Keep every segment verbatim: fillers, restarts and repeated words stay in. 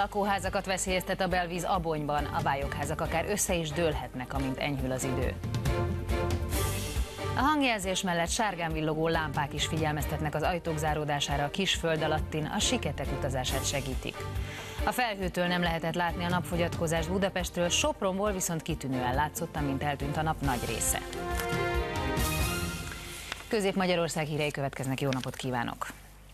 Lakóházakat veszélyeztet a belvíz Abonyban, a vályogházak akár össze is dőlhetnek, amint enyhül az idő. A hangjelzés mellett sárgán villogó lámpák is figyelmeztetnek az ajtók záródására a kis föld alattin, a siketek utazását segítik. A felhőtől nem lehetett látni a napfogyatkozást Budapestről, Sopronból viszont kitűnően látszott, amint eltűnt a nap nagy része. Közép-Magyarország hírei következnek, jó napot kívánok!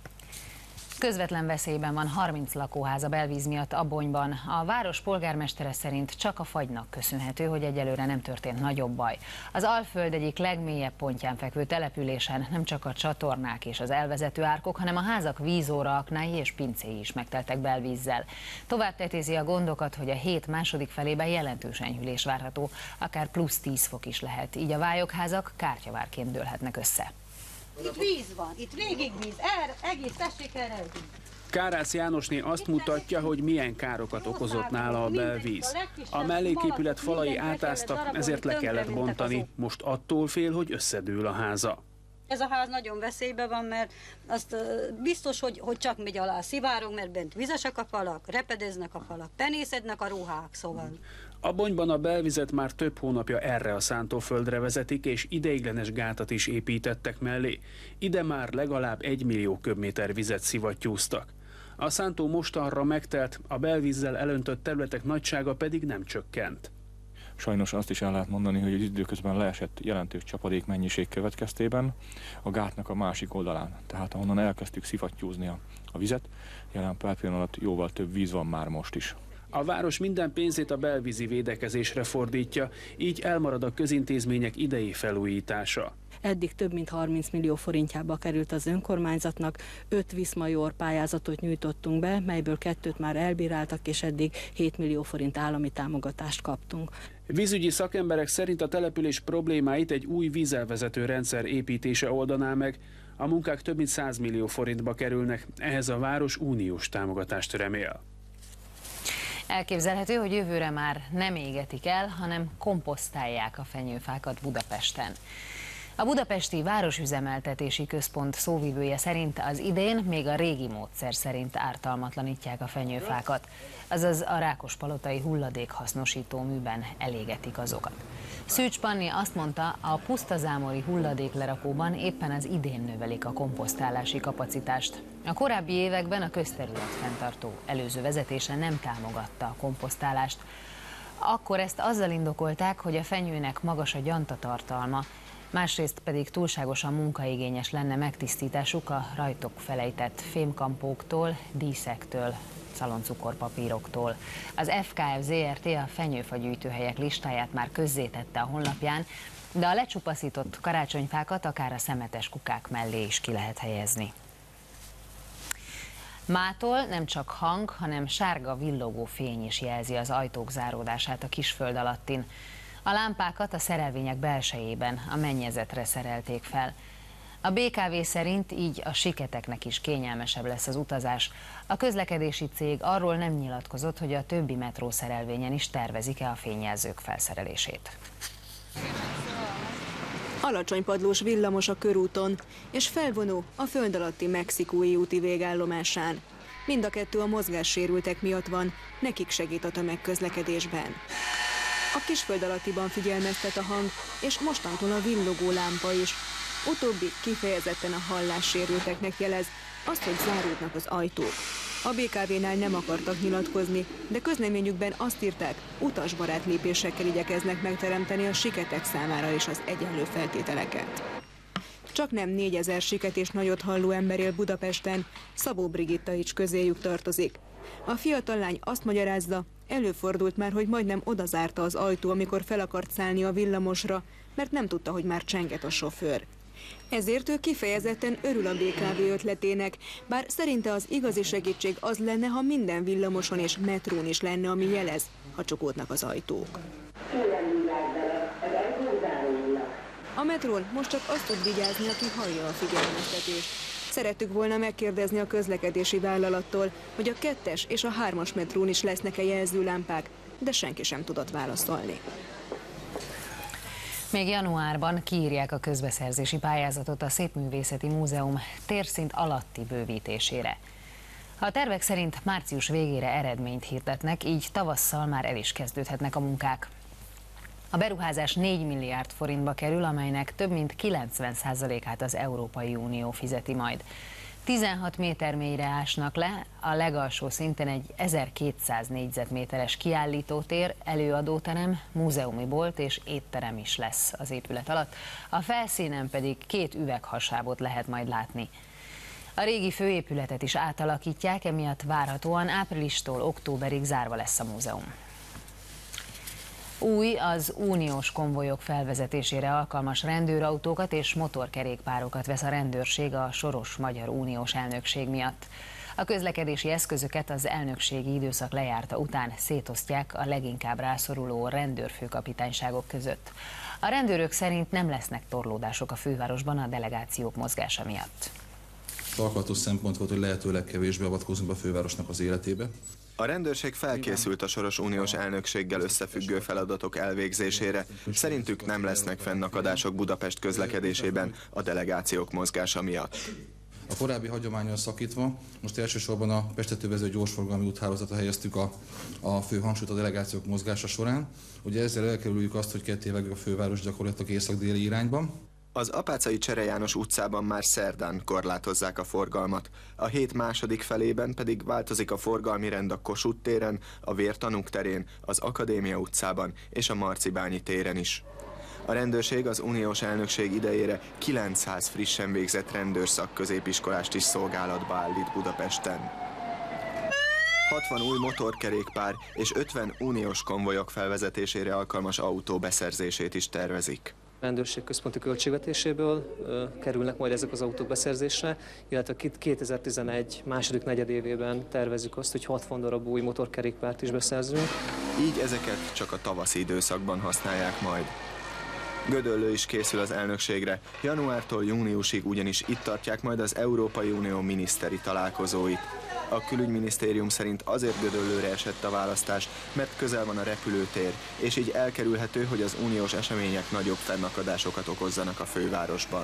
Közvetlen veszélyben van harminc lakóház a belvíz miatt Abonyban. A város polgármestere szerint csak a fagynak köszönhető, hogy egyelőre nem történt nagyobb baj. Az Alföld egyik legmélyebb pontján fekvő településen nem csak a csatornák és az elvezető árkok, hanem a házak vízóra aknái és pincéi is megteltek belvízzel. Tovább tetézi a gondokat, hogy a hét második felében jelentős enyhülés várható, akár plusz tíz fok is lehet, így a vályogházak kártyavárként dőlhetnek össze. Itt víz van, itt végig víz, erre, egész tessék erre. Kárász Jánosné azt mutatja, hogy milyen károkat okozott nála a belvíz. A melléképület falai átáztak, ezért le kellett bontani. Most attól fél, hogy összedől a háza. Ez a ház nagyon veszélyben van, mert azt biztos, hogy, hogy csak megy alá szivárog, mert bent vizesek a falak, repedeznek a falak, penészednek a ruhák, szóval. Abonyban a belvizet már több hónapja erre a szántóföldre vezetik, és ideiglenes gátat is építettek mellé. Ide már legalább egy millió köbméter vizet szivattyúztak. A szántó mostanra megtelt, a belvízzel elöntött területek nagysága pedig nem csökkent. Sajnos azt is el lehet mondani, hogy az időközben leesett jelentős csapadék mennyiség következtében a gátnak a másik oldalán. Tehát ahonnan elkezdtük szivattyúzni a, a vizet, jelen pillanat jóval több víz van már most is. A város minden pénzét a belvízi védekezésre fordítja, így elmarad a közintézmények idei felújítása. Eddig több mint harminc millió forintjába került az önkormányzatnak, öt Viszmajor pályázatot nyújtottunk be, melyből kettőt már elbíráltak, és eddig hét millió forint állami támogatást kaptunk. Vízügyi szakemberek szerint a település problémáit egy új vízelvezető rendszer építése oldaná meg. A munkák több mint száz millió forintba kerülnek, ehhez a város uniós támogatást remél. Elképzelhető, hogy jövőre már nem égetik el, hanem komposztálják a fenyőfákat Budapesten. A Budapesti Városüzemeltetési Központ szóvivője szerint az idén még a régi módszer szerint ártalmatlanítják a fenyőfákat, azaz a Rákospalotai hulladékhasznosító műben elégetik azokat. Szűcs Panni azt mondta, a pusztazámori hulladéklerakóban éppen az idén növelik a komposztálási kapacitást. A korábbi években a közterület fenntartó előző vezetése nem támogatta a komposztálást. Akkor ezt azzal indokolták, hogy a fenyőnek magas a gyantatartalma, másrészt pedig túlságosan munkaigényes lenne megtisztításuk a rajtok felejtett fémkampóktól, díszektől, szaloncukorpapíroktól. Az ef ká ef zé er té a fenyőfagyűjtőhelyek listáját már közzétette a honlapján, de a lecsupaszított karácsonyfákat akár a szemetes kukák mellé is ki lehet helyezni. Mától nem csak hang, hanem sárga villogó fény is jelzi az ajtók záródását a kisföld alattin. A lámpákat a szerelvények belsejében, a mennyezetre szerelték fel. A bé ká vé szerint így a siketeknek is kényelmesebb lesz az utazás. A közlekedési cég arról nem nyilatkozott, hogy a többi metrószerelvényen is tervezik-e a fényjelzők felszerelését. Alacsonypadlós villamos a körúton, és felvonó a föld alatti mexikói úti végállomásán. Mind a kettő a mozgássérültek miatt van, nekik segít a tömegközlekedésben. A kisföld alattiban figyelmeztet a hang, és mostantól a villogó lámpa is. Utóbbi kifejezetten a hallássérülteknek jelez azt, hogy záródnak az ajtók. A bé ká vénál nem akartak nyilatkozni, de közleményükben azt írták, utasbarát lépésekkel igyekeznek megteremteni a siketek számára is az egyenlő feltételeket. Csak nem négyezer siket és nagyot halló ember él Budapesten, Szabó Brigitta is közéjük tartozik. A fiatal lány azt magyarázza, előfordult már, hogy majdnem odazárta az ajtó, amikor fel akart szállni a villamosra, mert nem tudta, hogy már csenget a sofőr. Ezért ő kifejezetten örül a bé ká vé ötletének, bár szerinte az igazi segítség az lenne, ha minden villamoson és metrón is lenne, ami jelez, ha csukódnak az ajtók. A metrón most csak azt tud vigyázni, aki hallja a figyelmeztetést. Szerettük volna megkérdezni a közlekedési vállalattól, hogy a kettes és a hármas metrón is lesznek-e jelzőlámpák, de senki sem tudott válaszolni. Még januárban kiírják a közbeszerzési pályázatot a Szépművészeti Múzeum térszint alatti bővítésére. A tervek szerint március végére eredményt hirdetnek, így tavasszal már el is kezdődhetnek a munkák. A beruházás négy milliárd forintba kerül, amelynek több mint kilencven százalékát az Európai Unió fizeti majd. tizenhat méter mélyre ásnak le, a legalsó szinten egy ezerkétszáz négyzetméteres kiállítótér, előadóterem, múzeumi bolt és étterem is lesz az épület alatt, a felszínen pedig két üveghasábot lehet majd látni. A régi főépületet is átalakítják, emiatt várhatóan áprilistól októberig zárva lesz a múzeum. Új, az uniós konvojok felvezetésére alkalmas rendőrautókat és motorkerékpárokat vesz a rendőrség a soros magyar uniós elnökség miatt. A közlekedési eszközöket az elnökségi időszak lejárta után szétosztják a leginkább rászoruló rendőrfőkapitányságok között. A rendőrök szerint nem lesznek torlódások a fővárosban a delegációk mozgása miatt. Alkalmatos szempont volt, hogy lehetőleg kevésbé avatkozunk be a fővárosnak az életébe. A rendőrség felkészült a soros uniós elnökséggel összefüggő feladatok elvégzésére. Szerintük nem lesznek fennakadások Budapest közlekedésében a delegációk mozgása miatt. A korábbi hagyományon szakítva, most elsősorban a Pestet övező gyorsforgalmi úthálózatra helyeztük a, a fő hangsúlyt a delegációk mozgása során. Ugye ezzel elkerüljük azt, hogy kettévágjuk a főváros gyakorlatilag észak-déli irányban. Az Apáczai Csere János utcában már szerdán korlátozzák a forgalmat. A hét második felében pedig változik a forgalmi rend a Kossuth téren, a Vértanúk terén, az Akadémia utcában és a Marcibányi téren is. A rendőrség az uniós elnökség idejére kilencszáz frissen végzett rendőrszakközépiskolást is szolgálatba állít Budapesten. hatvan új motorkerékpár és ötven uniós konvojok felvezetésére alkalmas autó beszerzését is tervezik. A rendőrség központi költségvetéséből ö, kerülnek majd ezek az autók beszerzésre, illetve kétezer-tizenegy második negyedévében tervezzük azt, hogy hatvan darab új motorkerékpárt is beszerzünk. Így ezeket csak a tavaszi időszakban használják majd. Gödöllő is készül az elnökségre, januártól júniusig ugyanis itt tartják majd az Európai Unió miniszteri találkozóit. A külügyminisztérium szerint azért Gödöllőre esett a választás, mert közel van a repülőtér, és így elkerülhető, hogy az uniós események nagyobb fennakadásokat okozzanak a fővárosban.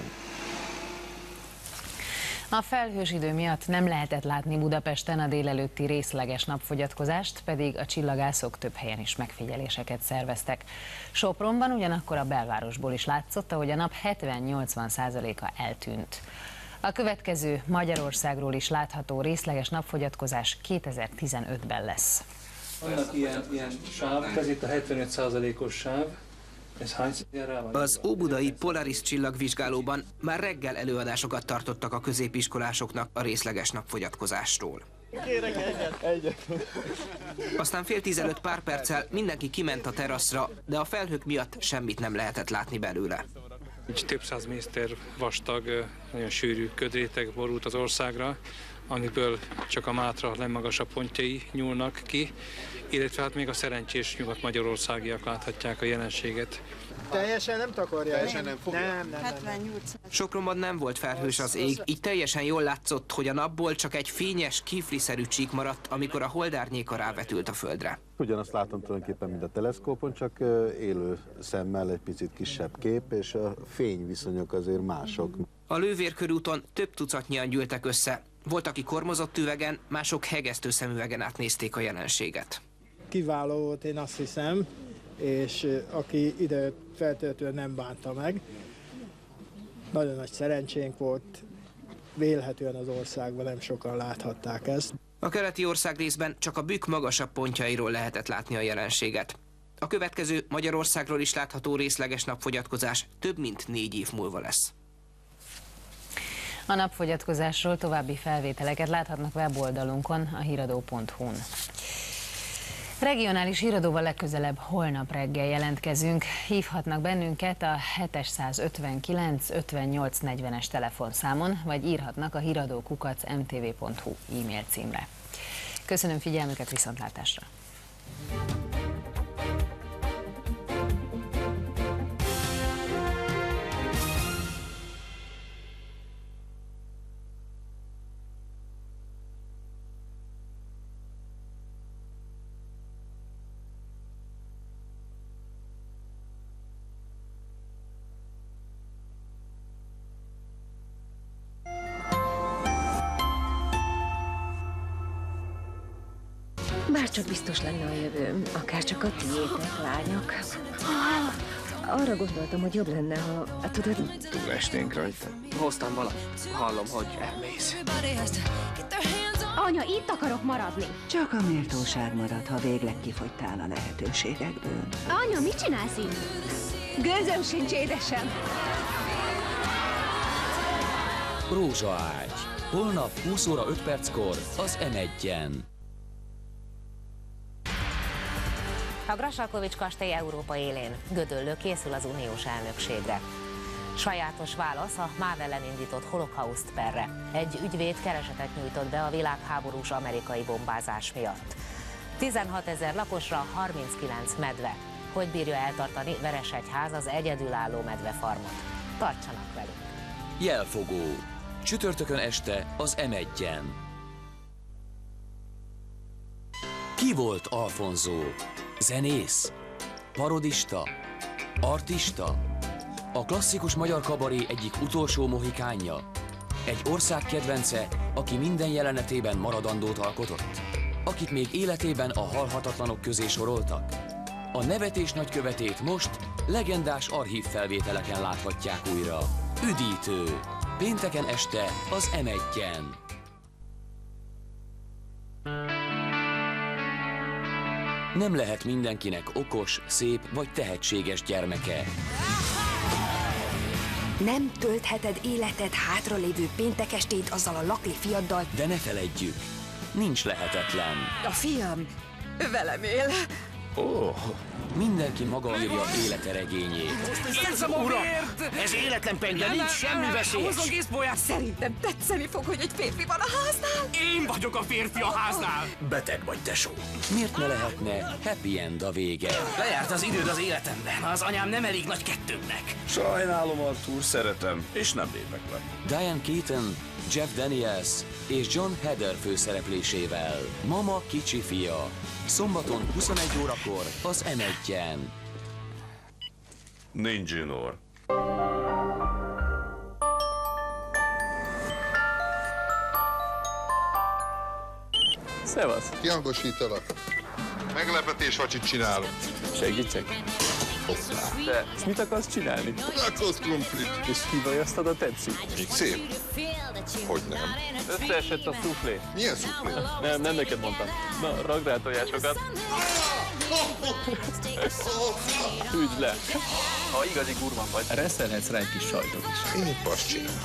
A felhős idő miatt nem lehetett látni Budapesten a délelőtti részleges napfogyatkozást, pedig a csillagászok több helyen is megfigyeléseket szerveztek. Sopronban ugyanakkor a belvárosból is látszott, ahogy a nap hetven-nyolcvan százaléka eltűnt. A következő Magyarországról is látható részleges napfogyatkozás kétezer-tizenötben lesz. Vannak ilyen, ilyen sáv, ez itt a hetvenöt százalékos sáv. Az óbudai Polaris csillagvizsgálóban már reggel előadásokat tartottak a középiskolásoknak a részleges napfogyatkozásról. Kérek egyet, egyet. Aztán fél tizenöt pár perccel mindenki kiment a teraszra, de a felhők miatt semmit nem lehetett látni belőle. Több száz méter vastag, nagyon sűrű ködréteg borult az országra, amiből csak a Mátra legmagasabb pontjai nyúlnak ki, illetve hát még a szerencsés nyugat-magyarországiak láthatják a jelenséget. Teljesen nem takarja? Teljesen nem fogja? Nem, nem, nem. Sopronban nem volt felhős az ég, így teljesen jól látszott, hogy a napból csak egy fényes, kifliszerű csík maradt, amikor a holdárnyéka rávetült a földre. Ugyanazt látom tulajdonképpen, mint a teleszkópon, csak élő szemmel egy picit kisebb kép, és a fényviszonyok azért mások. A Lővér-körúton több tucatnyian gyűltek össze. Volt, aki kormozott üvegen, mások hegesztő szemüvegen át nézték a jelenséget. Kiváló volt, én azt hiszem, és aki ide feltöltően nem bánta meg. Nagyon nagy szerencsénk volt, vélhetően az országban nem sokan láthatták ezt. A keleti országrészben csak a Bükk magasabb pontjairól lehetett látni a jelenséget. A következő Magyarországról is látható részleges napfogyatkozás több mint négy év múlva lesz. A napfogyatkozásról további felvételeket láthatnak weboldalunkon, a híradó pont hu-n. Regionális híradóval legközelebb holnap reggel jelentkezünk. Hívhatnak bennünket a hetszázötvenkilenc ötvennyolc negyvenes telefonszámon, vagy írhatnak a híradó kukac em té vé pont hu e-mail címre. Köszönöm figyelmüket, viszontlátásra! csak biztos lenne a jövőm, akár csak a tiétek, lányok. Arra gondoltam, hogy jobb lenne, ha, hát tudod... Túlesténk rajta. Hoztam valamit. Hallom, hogy elmész. Anya, itt akarok maradni. Csak a méltóság marad, ha végleg kifogytál a lehetőségekből. Anya, mit csinálsz itt? Gőzöm sincs, édesem. Rózsaágy. Holnap húsz óra öt perckor az em egyen. A Grassalkovich kastély Európa élén. Gödöllő készül az uniós elnökségre. Sajátos válasz a MÁV ellen indított holokauszt perre. Egy ügyvéd keresetet nyújtott be a világháborús amerikai bombázás miatt. tizenhatezer laposra harminckilenc medve. Hogy bírja eltartani Veresegyház az egyedülálló medvefarmot? Tartsanak velünk! Jelfogó. Csütörtökön este az em egyen. Ki volt Alfonzó? Zenész? Parodista? Artista? A klasszikus magyar kabaré egyik utolsó mohikánja? Egy ország kedvence, aki minden jelenetében maradandót alkotott? Akit még életében a halhatatlanok közé soroltak? A nevetés nagykövetét most legendás archív felvételeken láthatják újra. Üdítő. Pénteken este az em egyen. Nem lehet mindenkinek okos, szép vagy tehetséges gyermeke. Nem töltheted életed hátralévő péntek estét azzal a lakli fiaddal. De ne feledjük, nincs lehetetlen. A fiam velem él. Ó, oh. Mindenki maga írja élete regényét. Érzem a vért! Ez életlen penge, nincs semmi veszélyes! Hozok észbolyát! Szerintem tetszeni fog, hogy egy férfi van a háznál! Én vagyok a férfi a háznál! Beteg vagy, tesó! Miért ne lehetne happy end a vége? Lejárt az időd az életemben, az anyám nem elég nagy kettőnknek. Sajnálom, Arthur, szeretem, és nem lépek le. Diane Keaton, Jeff Daniels és John Heder főszereplésével. Mama kicsi fia. Szombaton huszonegy órakor az em egyen. Ninjinor. Szevasz! Kiangosítalak. Meglepetés vacsit csinálok. Segítsek? Hoppá. De és mit akarsz csinálni? Rakott krumplit. És kivajasztad a tetszik? Még szép. Hogy nem? Összeesett a szuflé. Milyen szuflé? Nem, nem neked mondtam. Na, ragd rá tojásokat. Hűgy le. Ha igazi gurmán vagy, reszelhetsz rá egy kis sajtot is. Én azt csinálom.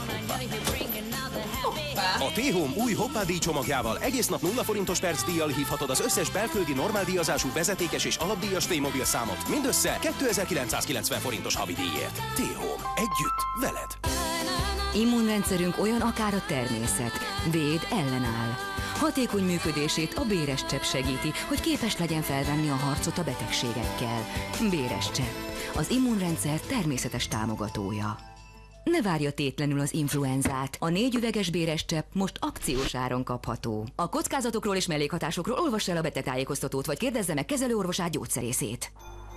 A T-Home új Hoppá-díj csomagjával egész nap nulla forintos percdíjjal hívhatod az összes belföldi normál díjazású vezetékes és alapdíjas T-Mobil számot mindössze kétezer-kilencszázkilencven forintos havidíjért. T-Home. Együtt, veled. Immunrendszerünk olyan, akár a természet. Véd, ellenáll. Hatékony működését a Béres csepp segíti, hogy képes legyen felvenni a harcot a betegségekkel. Béres csepp. Az immunrendszer természetes támogatója. Ne várja tétlenül az influenzát. A négy üveges Béres csepp most akciós áron kapható. A kockázatokról és mellékhatásokról olvass el a betegtájékoztatót, vagy kérdezze meg kezelőorvosát, gyógyszerészét.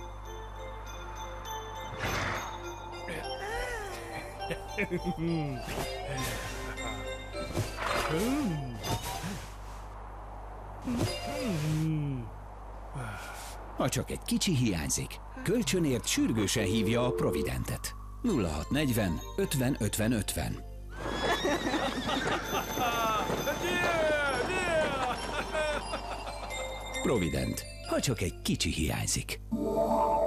Ha csak egy kicsi hiányzik, kölcsönért sürgősen hívja a Providentet. nulla hat negyven ötven ötven ötven. Provident, ha csak egy kicsi hiányzik.